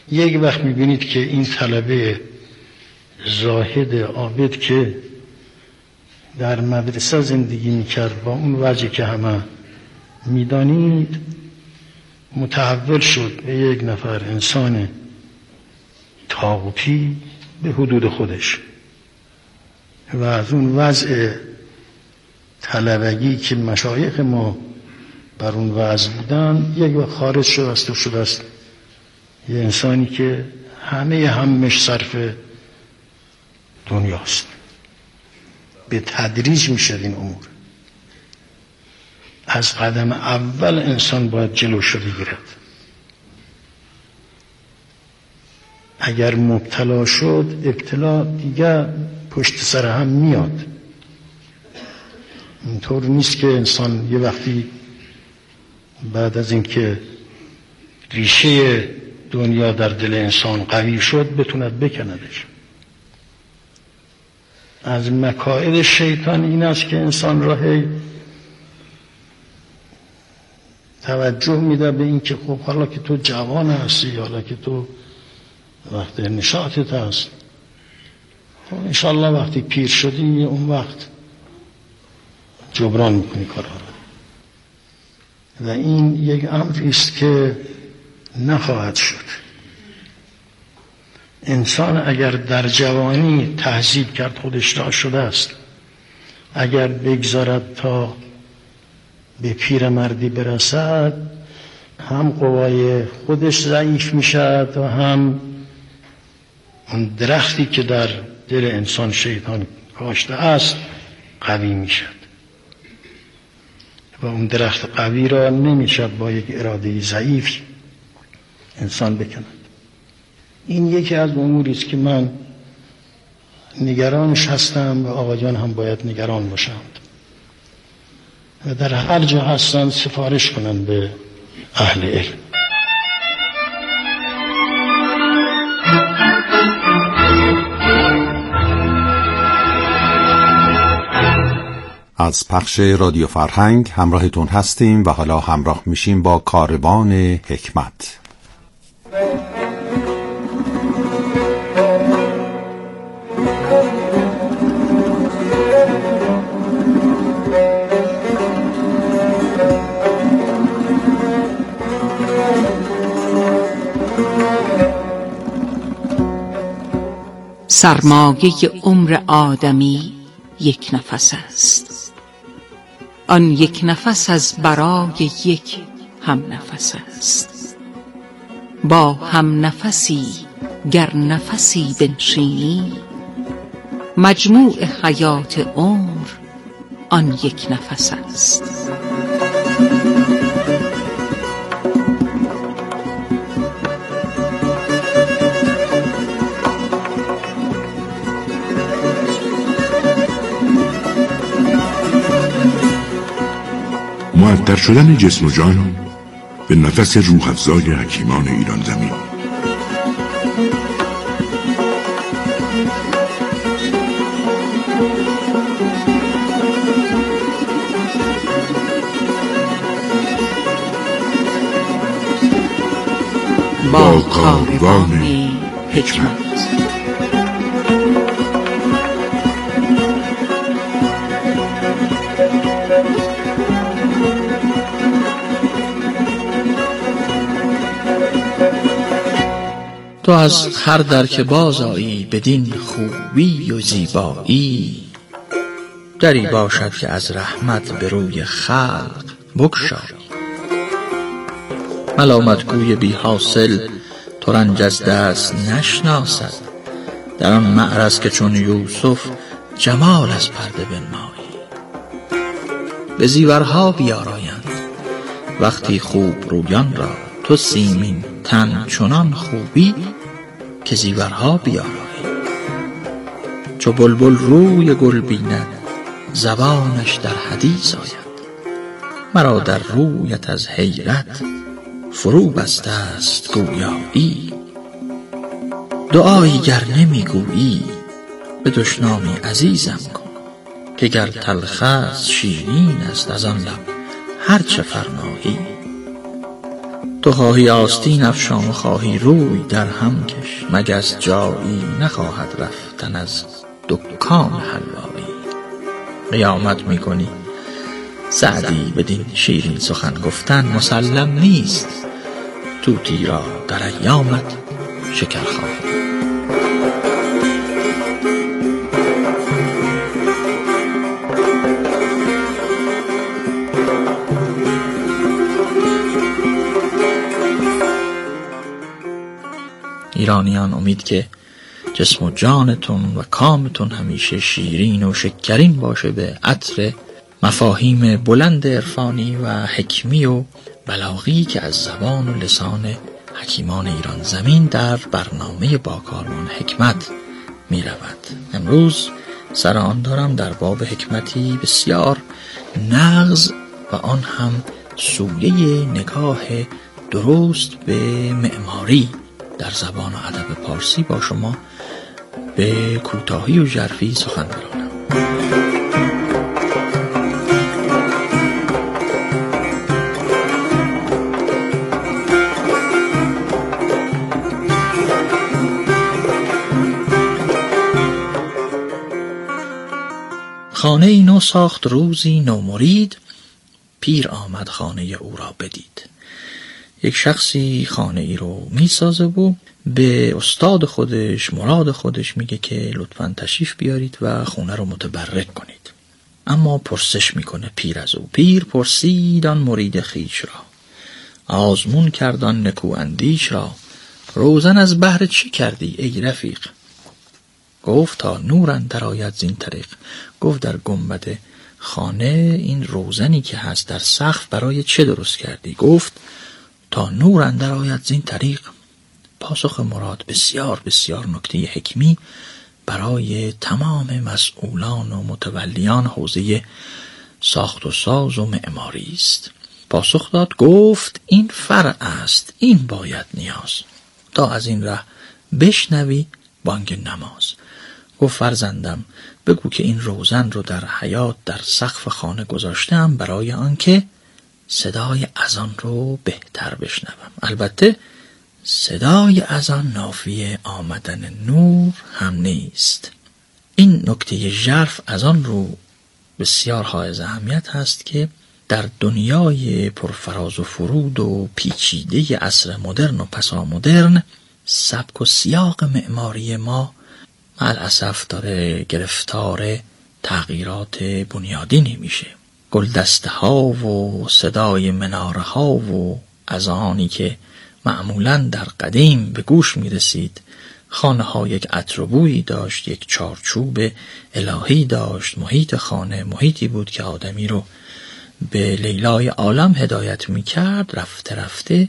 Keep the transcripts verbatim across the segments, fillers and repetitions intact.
یک وقت میبینید که این طلبه زاهد عابد که در مدرسه زندگی میکرد با اون وجهی که همه میدانید متحول شد به یک نفر انسان طاغوتی به حدود خودش و از اون وضع طلبگی که مشایخ ما بر اون وضع بودن یک وقت خارج شد است و شد است یه انسانی که همه همش صرف دنیاست. به تدریج میشه این امور. از قدم اول انسان باید جلوش رو بگیرد. اگر مبتلا شد ابتلا دیگه پشت سر هم میاد. اینطور نیست که انسان یه وقتی بعد از اینکه ریشه دنیا در دل انسان قوی شد بتوند بکندش. از مکائد شیطان این است که انسان را توجه میده به این که خب حالا که تو جوان هستی، حالا که تو وقت نشاطت هست، خب انشالله وقتی پیر شدی اون وقت جبران میکنی کارها را. و این یک امری است که نخواهد شد. انسان اگر در جوانی تهذیب کرد خودش را شده است، اگر بگذارد تا به پیرمردی برسد هم قوای خودش ضعیف میشد و هم اون درختی که در دل انسان شیطان کاشته است قوی میشد و اون درخت قوی را نمیشد با یک اراده ضعیف انسان بکند. این یکی از اموری است که من نگرانش هستم و آقا جان هم باید نگران باشند و در هر جا هستند سفارش کنند به اهل علم. از پخش رادیو فرهنگ همراهتون هستیم و حالا همراه میشیم با کاروان حکمت. سرمایه عمر آدمی یک نفس است، آن یک نفس از برای یک هم نفس است. با هم نفسی گر نفسی بنشینی، مجموع حیات عمر آن یک نفس است. معطر شدن جسم و جان به نفس روح افزای حکیمان ایران زمین. با کاروان حکمت. تو از هر در که باز آیی بدین خوبی و زیبایی، دری باشد که از رحمت به روی خلق بگشایی. ملامت گوی بی حاصل تو رنج از دست نشناسد، در آن معرض که چون یوسف جمال از پرده بنمایی. به زیورها بیارایند وقتی خوب رویان را، تو سیمین تن چنان خوبی که زیورها بیارایی. چو بلبل روی گل بیند زبانش در حدیث آید، مرا در رویت از حیرت فرو بسته است گویایی. دعایی گر نمی گویی به دشنامی عزیزم کن، که گر تلخ است شیرین است از آن لب هر چه فرمایی. تو خواهی آستین افشان و خواهی روی در هم کش، مگس جایی نخواهد رفتن از دکان حلوایی. قیامت میکنی سعدی بدین شیرین سخن گفتن، مسلم نیست طوطی را در ایامت شکر خواهد. ایرانیان، امید که جسم و جانتون و کامتون همیشه شیرین و شکرین باشه به عطر مفاهیم بلند عرفانی و حکمی و بلاغی که از زبان و لسان حکیمان ایران زمین در برنامه با کاروان حکمت می رود. امروز سر آن دارم در باب حکمتی بسیار نغز و آن هم سویه نگاه درست به معماری در زبان و ادب پارسی با شما به کوتاهی و ژرفی سخن برانم. خانه ای نو ساخت روزی نو مرید، پیر آمد خانه او را بدید. یک شخصی خانه ای رو می سازه و به استاد خودش، مراد خودش میگه که لطفاً تشریف بیارید و خونه رو متبرک کنید. اما پرسش میکنه پیر از او. پیر پرسید آن مرید خویش را، آزمون کردان نکو اندیش را، روزن از بهر چه کردی ای رفیق؟ گفت تا نور اندر آید زین طریق. گفت در گنبد خانه این روزنی که هست در سقف برای چه درست کردی؟ گفت تا نور اندر آید زین طریق. پاسخ مراد بسیار بسیار نکته حکمی برای تمام مسئولان و متولیان حوزه ساخت و ساز و معماری است. پاسخ داد گفت این فرع است، این باید نیاز، تا از این ره بشنوی بانگ نماز. گفت فرزندم بگو که این روزن رو در حیاط در سقف خانه گذاشتم برای آنکه صدای اذان رو بهتر بشنوم. البته صدای اذان نافی آمدن نور هم نیست. این نکته ژرف از آن رو بسیار حائز اهمیت هست که در دنیای پرفراز و فرود و پیچیده عصر مدرن و پسا مدرن سبک و سیاق معماری ما مالاسف داره گرفتار تغییرات بنیادینی میشه. گلدسته ها و صدای مناره ها و اذانی که معمولاً در قدیم به گوش می رسید، خانه ها یک عطر و بویی داشت، یک چارچوب الهی داشت. محیط خانه محیطی بود که آدمی رو به لیلای عالم هدایت می کرد. رفته رفته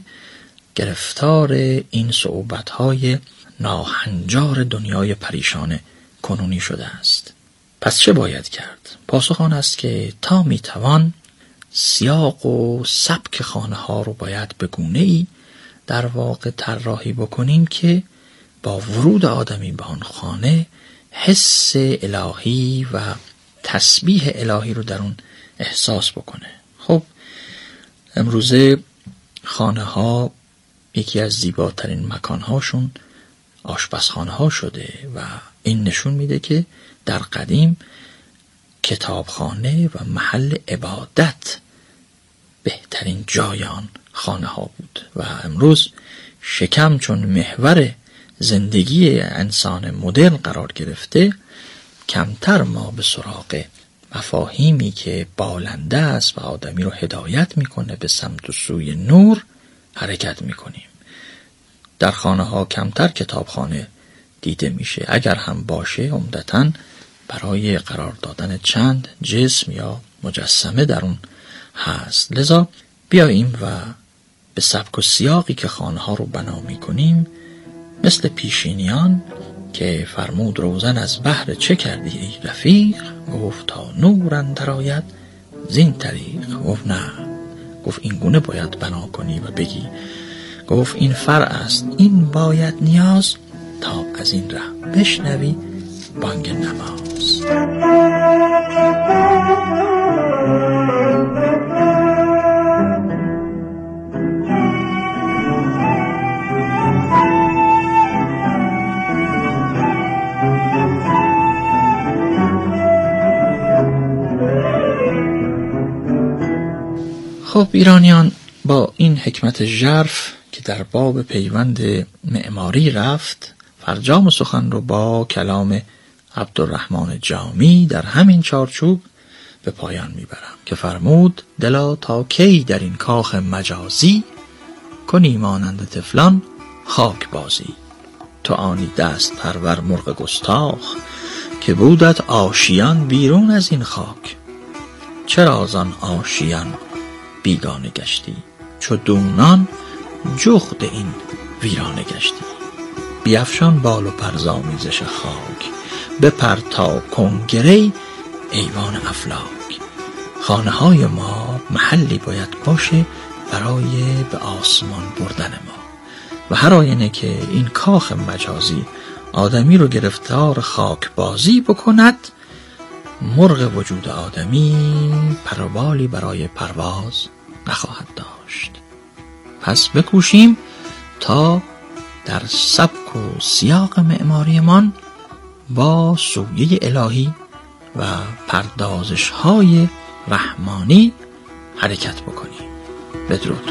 گرفتار این صعوبت های ناهنجار دنیای پریشان کنونی شده است. پس چه باید کرد؟ پاسخ آن است که تا می توان سیاق و سبک خانه ها رو باید به گونه‌ای در واقع طراحی بکنیم که با ورود آدمی به آن خانه حس الهی و تسبیح الهی رو در اون احساس بکنه. خب امروزه خانه ها یکی از زیباترین مکان هاشون آشپزخانه ها شده و این نشون میده که در قدیم کتابخانه و محل عبادت بهترین جای آن خانه ها بود و امروز شکم چون محور زندگی انسان مدرن قرار گرفته، کمتر ما به سراغ مفاهیمی که بالنده است و آدمی رو هدایت میکنه به سمت و سوی نور حرکت میکنیم. در خانه ها کمتر کتابخانه دیده میشه، اگر هم باشه عمدتاً برای قرار دادن چند جسم یا مجسمه در اون هست. لذا بیاییم و به سبک و سیاقی که خانه ها رو بنا میکنیم مثل پیشینیان که فرمود روزن از بهر چه کردی ای رفیق؟ گفت تا نور اندر آید زین طریق. گفت نه، گفت این گونه باید بنا کنی و بگی. گفت این فرع است، این باید نیاز، تا از این ره بشنوی بانگ نماز. خب ایرانیان با این حکمت ژرف که در باب پیوند معماری رفت، فرجام سخن رو با کلام عبدالرحمن جامی در همین چارچوب به پایان میبرم که فرمود: دلا تا کی در این کاخ مجازی، کنی مانند طفلان خاک بازی. تو آنی دست پرور مرغ گستاخ، که بودت آشیان بیرون از این خاک. چرا زان آشیان بیگانه گشتی، چو دونان جغد این ویرانه گشتی. بیفشان بال و پرزامیزش خاک، بپر تا کنگره ایوان افلاک. خانه های ما محلی باید باشه برای به آسمان بردن ما، و هر آینه که این کاخ مجازی آدمی رو گرفتار خاک بازی بکند، مرغ وجود آدمی پروبالی برای پرواز نخواهد داشت. پس بکوشیم تا در سبک و سیاق معماریمان با سویه الهی و پردازش های رحمانی حرکت بکنیم. بدرود.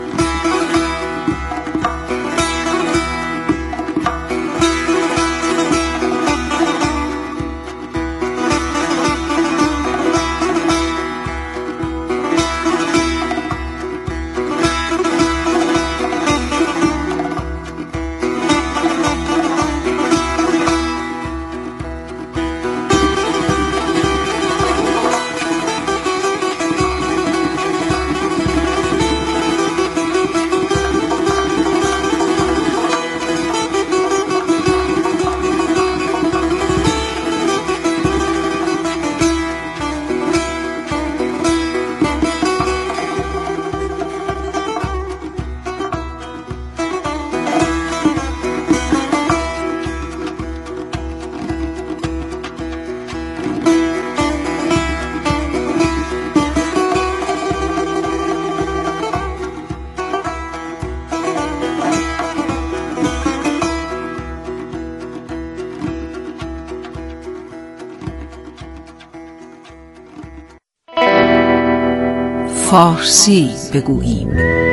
فارسی بگوییم.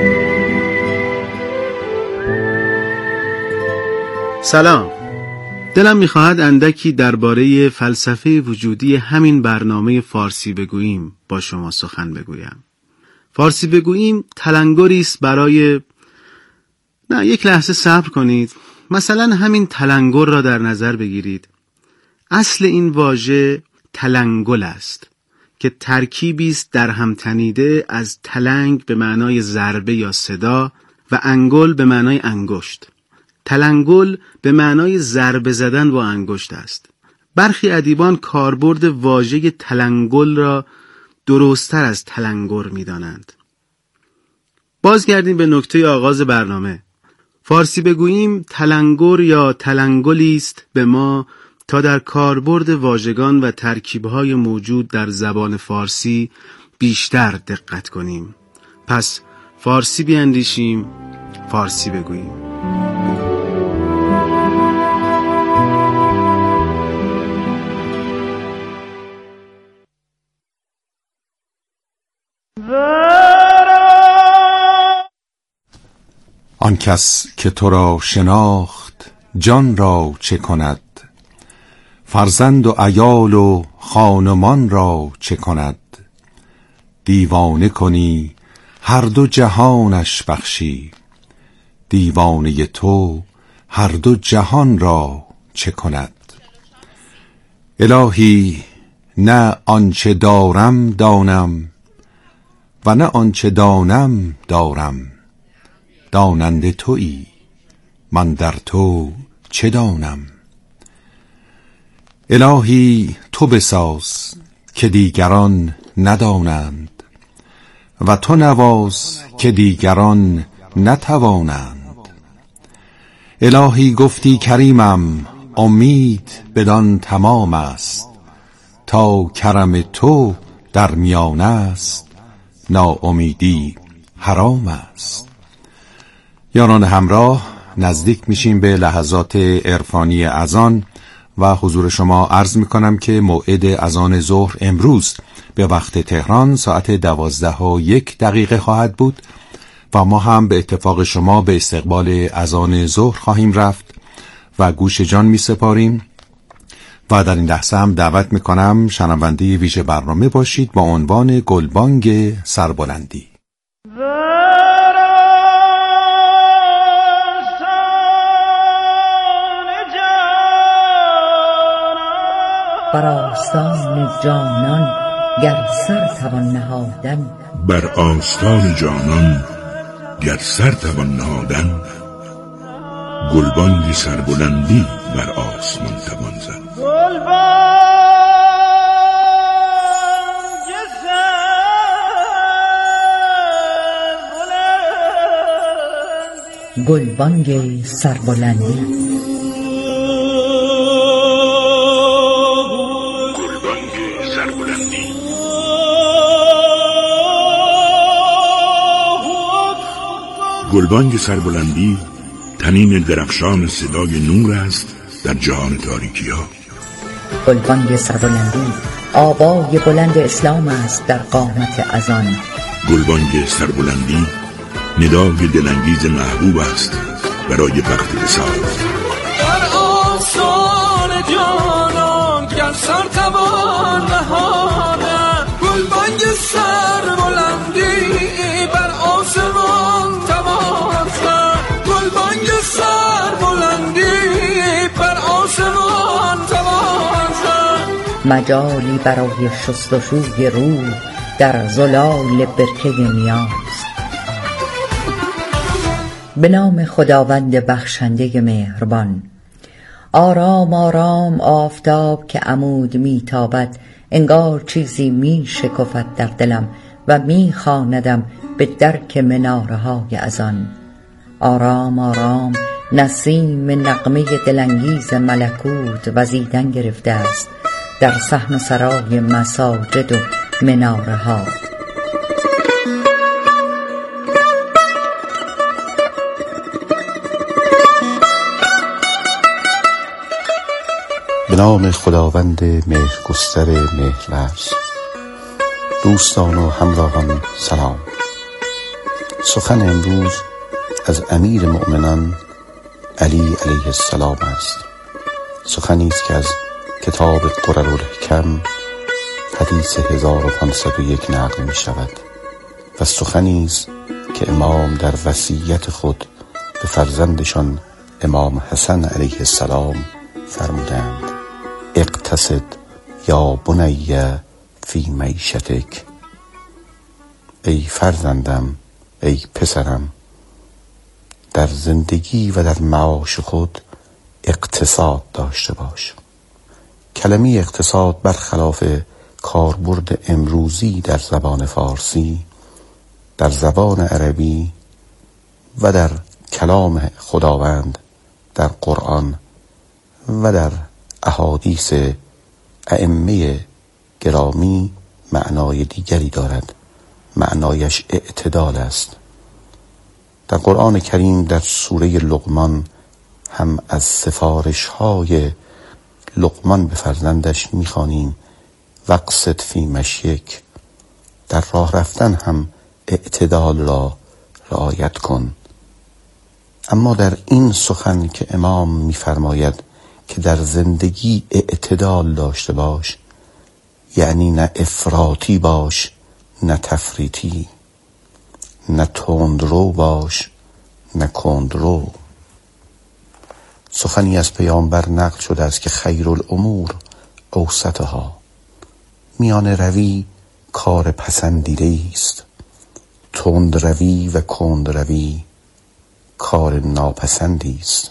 سلام. دلم می‌خواهد اندکی درباره فلسفه وجودی همین برنامه فارسی بگوییم با شما سخن بگویم. فارسی بگوییم تلنگری است برای نه یک لحظه صبر کنید. مثلا همین تلنگر را در نظر بگیرید. اصل این واژه تلنگل است که ترکیبی است در هم تنیده از تلنگ به معنای ضربه یا صدا و انگل به معنای انگشت. تلنگل به معنای ضربه زدن با انگشت است. برخی ادیبان کاربرد واژه تلنگل را درست‌تر از تلنگر می‌دانند. بازگردیم به نکته آغاز برنامه. فارسی بگوییم تلنگر یا تلنگلی است به ما تا در کاربرد واژگان و ترکیب‌های موجود در زبان فارسی بیشتر دقت کنیم. پس فارسی بیاندیشیم، فارسی بگوییم. آن کس که تو را شناخت جان را چه کند، فرزند و عیال و خانمان را چه کند. دیوانه کنی هر دو جهانش بخشی، دیوانه تو هر دو جهان را چه کند. الهی نه آنچه دارم دانم و نه آنچه دانم دارم، داننده تویی من در تو چه دانم. الهی تو بساز که دیگران ندانند و تو نواز که دیگران نتوانند. الهی گفتی کریمم امید بدان تمام است، تا کرم تو در میان است ناامیدی حرام است. یاران همراه، نزدیک میشیم به لحظات عرفانی اذان و حضور شما عرض میکنم که موعد اذان ظهر امروز به وقت تهران ساعت دوازده و یک دقیقه خواهد بود و ما هم به اتفاق شما به استقبال اذان ظهر خواهیم رفت و گوش جان می سپاریم و در این لحظه هم دعوت می کنم شنونده ویژه برنامه باشید با عنوان گلبانگ سربلندی. بر آستان جانان گر سر توان نهادن، بر آستان جانان گر سر توان نهادن، گلبانگ سربلندی بر آسمان توان زد. گلبانگ سربلندی. گلبانگ سربلندی تنین درخشان صدای نور است در جهان تاریکی ها. گلبانگ سربلندی آوای بلند اسلام است در قامت اذان. گلبانگ سربلندی ندای دلانگیز محبوب است برای وقت وصال. در آسمان جانان گر سر توان نهادن، گلبانگ سربلندی بر آسمان توان زد. گلبانگ سربلندی بر آسمان توان زد. مجالی برای شستشوی روح در زلال برکه نیاز. به نام خداوند بخشنده مهربان. آرام آرام آفتاب که عمود می تابد، انگار چیزی می شکفد در دلم و می خواندم به درک مناره های اذان. آرام آرام نسیم نغمه دلانگیز ملکوت وزیدن گرفته است در صحن و سرای مساجد و مناره ها. به نام خداوند مهرگستر مهرورز. دوستان و همراهان سلام. سخن امروز از امیر مؤمنان علی علیه السلام است. سخنی است که از کتاب قررالحکم حدیث هزار و پانصد و یک نقل می شود و سخنی است که امام در وصیت خود به فرزندشان امام حسن علیه السلام فرمودند: اقتصد یا بنی فی معیشتک. ای فرزندم، ای پسرم، در زندگی و در معاش خود اقتصاد داشته باش. کلمه اقتصاد برخلاف کاربرد امروزی در زبان فارسی، در زبان عربی و در کلام خداوند در قرآن و در احادیث ائمه گرامی معنای دیگری دارد. معنایش اعتدال است. در قرآن کریم در سوره لقمان هم از سفارش های لقمان به فرزندش میخوانیم: وقصد فی مشیک. در راه رفتن هم اعتدال را رعایت کن. اما در این سخن که امام میفرماید که در زندگی اعتدال داشته باش، یعنی نه افراطی باش نه تفریطی، نه تندرو باش نه کندرو. سخنی از پیامبر نقل شده است که خیر الامور اوسطها. میان روی کار پسندیده است، تند روی و کند روی کار ناپسندی است.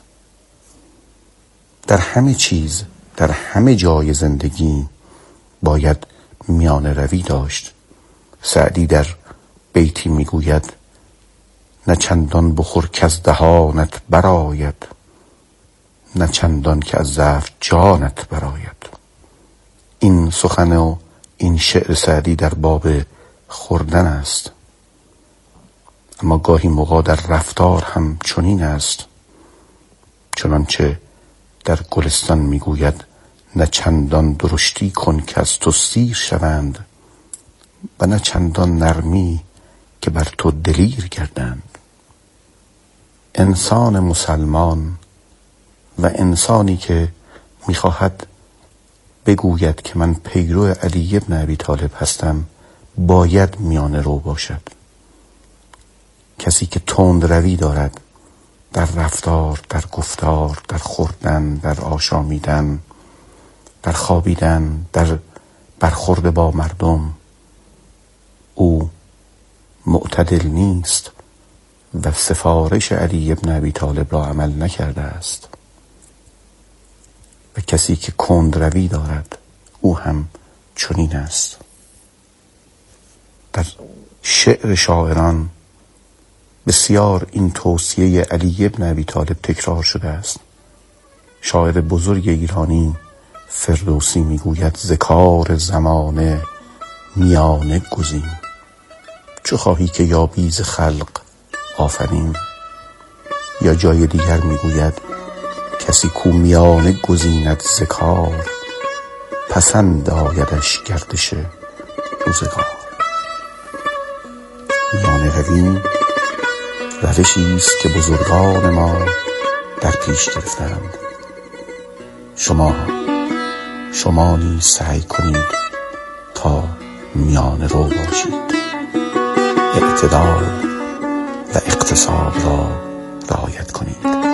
در همه چیز، در همه جای زندگی باید میان روی داشت. سعدی در بیتی میگوید: نه چندان بخور که از دهانت براید، نه چندان که از ضعف جانت براید. این سخن و این شعر سعدی در باب خوردن است، اما گاهی موقع در رفتار هم چنین است. چنانچه در گلستان میگوید: نه چندان درشتی کن که از تو سیر شوند، و نه چندان نرمی که بر تو دلیر گردند. انسان مسلمان و انسانی که میخواهد بگوید که من پیرو علی ابن ابی طالب هستم باید میانه رو باشد. کسی که تند روی دارد در رفتار، در گفتار، در خوردن، در آشامیدن، در خوابیدن، در برخورد با مردم، او معتدل نیست و سفارش علی ابن ابی طالب را عمل نکرده است. و کسی که کندروی دارد او هم چنین است. در شعر شاعران بسیار این توصیه علی ابن ابی طالب تکرار شده است. شاعر بزرگ ایرانی فردوسی میگوید ز کار زمانه میانه گزین، چو خواهی که یابی ز خلق آفرین. یا جای دیگر میگوید کسی کو میانه گزیند ز کار، پسند آیدش گردش روزگار. میانه روی روشی است که بزرگان ما در پیش گرفتند. شما شما نیز سعی کنید تا میانه رو باشید، اعتدال و اقتصاد را رعایت کنید.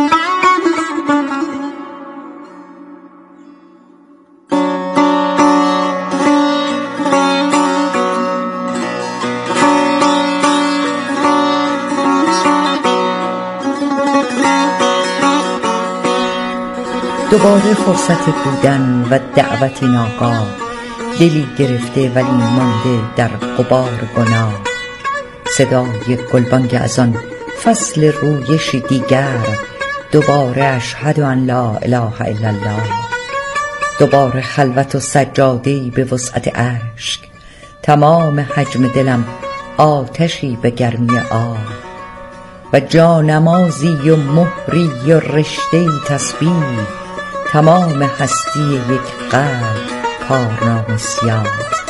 دوباره فرصت بودن و دعوتی ناگاه، دلی گرفته ولی مانده در غبار گناه. صدای گلبانگ از آن فصل رویشی دیگر، دوباره اشهد ان لا اله الا الله. دوباره خلوت و سجاده‌ای به وسعت اشک، تمام حجم دلم آتشی به گرمی آه. و جانمازی و مهری و رشته‌ای تسبیح، تمام هستی یک قلب کارنامه سیاه.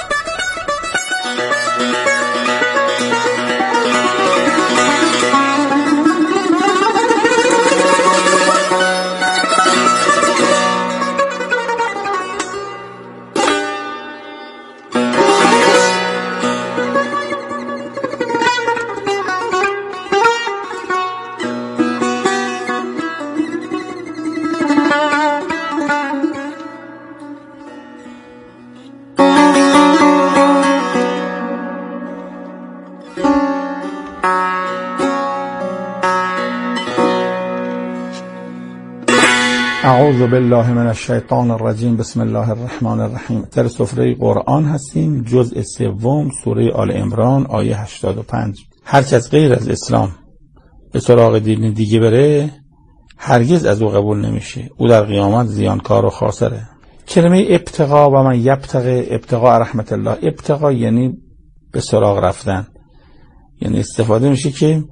اعوذ بالله من الشیطان الرجیم. بسم الله الرحمن الرحیم. در سفره قرآن هستیم، جزء سوم، سوره آل عمران، آیه هشتاد و پنج. هر کس غیر از اسلام به سراغ دین دیگه بره هرگز از او قبول نمیشه. او در قیامت زیانکار و خاسره. کلمه ابتغا و من یبتغی، ابتغا رحمت الله، ابتغا یعنی به سراغ رفتن، یعنی استفاده میشه که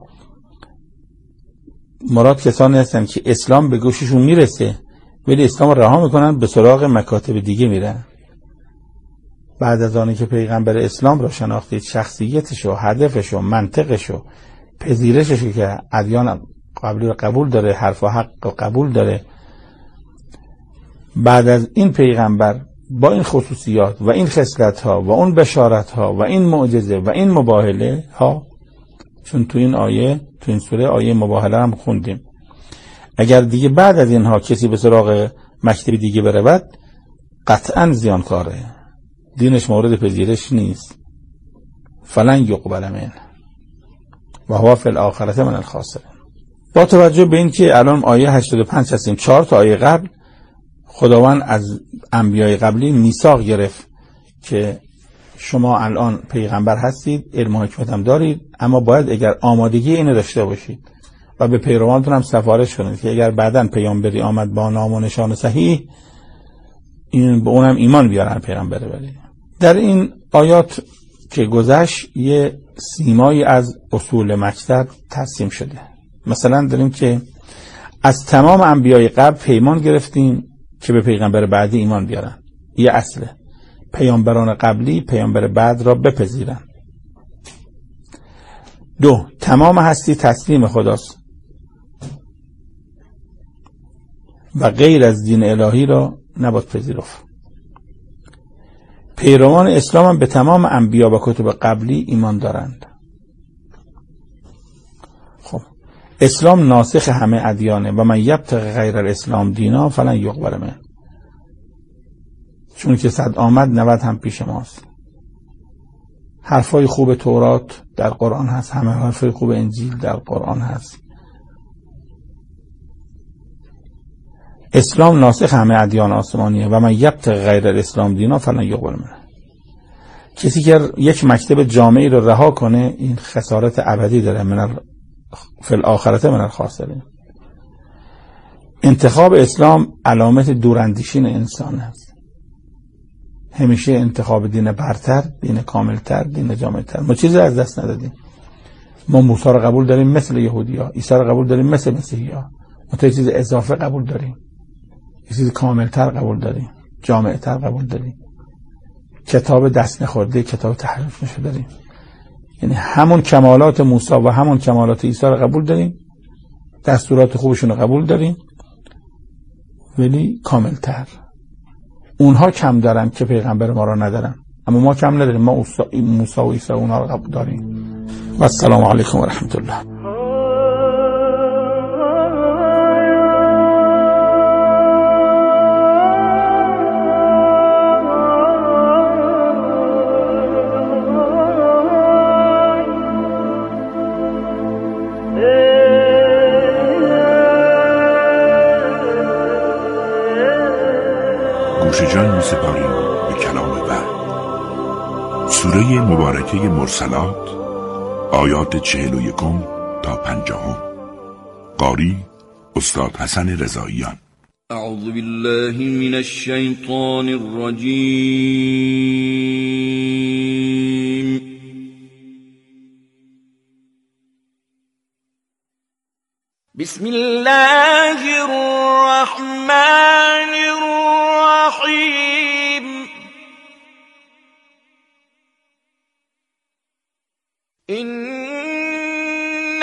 مراد کسانی هستن که اسلام به گوششون میرسه ولی اسلام رها میکنن، به سراغ مکاتب دیگه میرن. بعد از آنی که پیغمبر اسلام را شناختید، شخصیتش و هدفش و منطقش و پذیرشش که ادیان قبلی رو قبول داره، حرف و حق رو قبول داره، بعد از این پیغمبر با این خصوصیات و این خصلت ها و اون بشارت ها و این معجزه و این مباهله ها، چون تو این آیه، تو این سوره آیه مباهله هم خوندیم، اگر دیگه بعد از اینها کسی به سراغ مکتب دیگه برود قطعا زیانکاره، دینش مورد پذیرش نیست. فلن یقبل منه و هو فی الاخرة من الخاسرین. با توجه به این که الان آیه هشتاد و پنج هستیم، چهار تا آیه قبل خداوند از انبیای قبلی میثاق گرفت که شما الان پیغمبر هستید، علم و حکمت هم دارید، اما باید اگر آمادگی اینو داشته باشید و به پیروانتون هم سفارش کنید که اگر بعداً پیامبری آمد با نام و نشان صحیح، این به اونم ایمان بیارن پیغمبر بری. در این آیات که گذشت یه سیمایی از اصول مکتب ترسیم شده. مثلا داریم که از تمام انبیای قبل پیمان گرفتیم که به پیغمبر بعدی ایمان بیارن، یه اصله. پیامبران قبلی پیامبر بعد را بپذیرند. دو، تمام هستی تسلیم خداست و غیر از دین الهی را نباید پذیرفت. پیروان اسلام هم به تمام انبیا و کتب قبلی ایمان دارند. خب اسلام ناسخ همه ادیانه و من یبتغی غیر الاسلام دینا فلن یقبل منه. چون که صد آمد نود هم پیش ماست. حرفای خوب تورات در قرآن هست، همه حرفای خوب انجیل در قرآن هست. اسلام ناسخ همه ادیان آسمانیه و من یبتغی غیر الاسلام دینا فلن یقبل منه. کسی که یک مکتب جامعی رو رها کنه این خسارت ابدی داره، من فی الاخرته من الخاسرین. انتخاب اسلام علامت دوراندیشی انسان است. همیشه انتخاب دین برتر، دین کاملتر، دین جامعتر. ما چیزی از دست ندادیم. ما موسی رو قبول داریم مثل یهودیا، عیسی رو قبول داریم مثل مسیحیا. ما تا چیز اضافه قبول داریم، یه چیز کاملتر قبول داریم، جامعتر قبول داریم. کتاب دست نخورده، کتاب تحریف نشده داریم. یعنی همون کمالات موسی و همون کمالات عیسی رو قبول داریم، دستورات خوبشون رو قبول داریم، ولی کاملتر. اونها کم دارن که پیغمبر ما رو ندارن، اما ما کم نداریم. ما موسی و عیسی اونها رو قبول داریم. و السلام علیکم و رحمت الله. گوش جان می سپاریم به کلام وحی. سوره مبارکه مرسلات، آیات چهل و یکم تا پنجاهم. قاری استاد حسن رضاییان. اعوذ بالله من الشیطان الرجیم. بسم الله الرحمن الرحیم. إن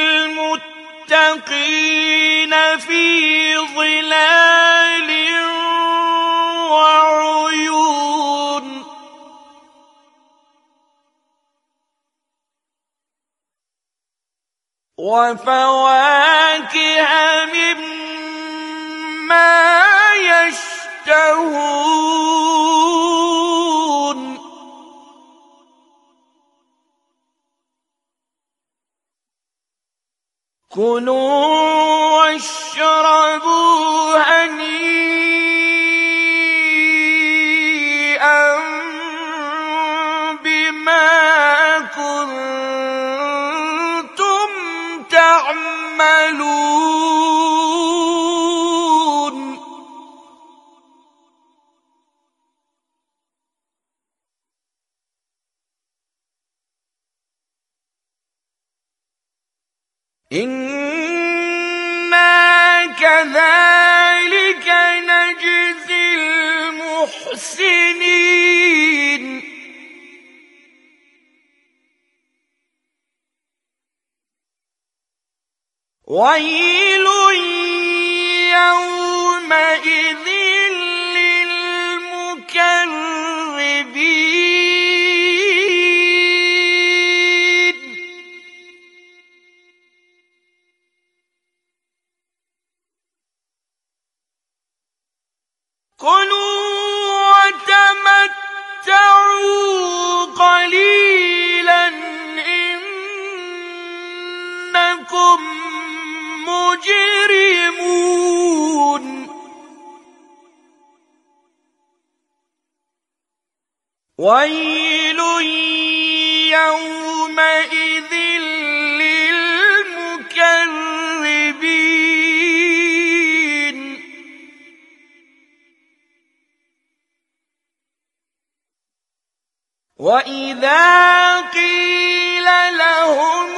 المتقين في ظلال وعيون. وفواكه مما يشتهون. كلوا واشربوا هنيئا بما كنتم تعملون. إنا كذلك نجزي المحسنين. ويل يومئذ للمكذبين. كلوا وتمتعوا قليلا إنكم مجرمون. ويل يومئذ للمكذبين. وإذا قيل لهم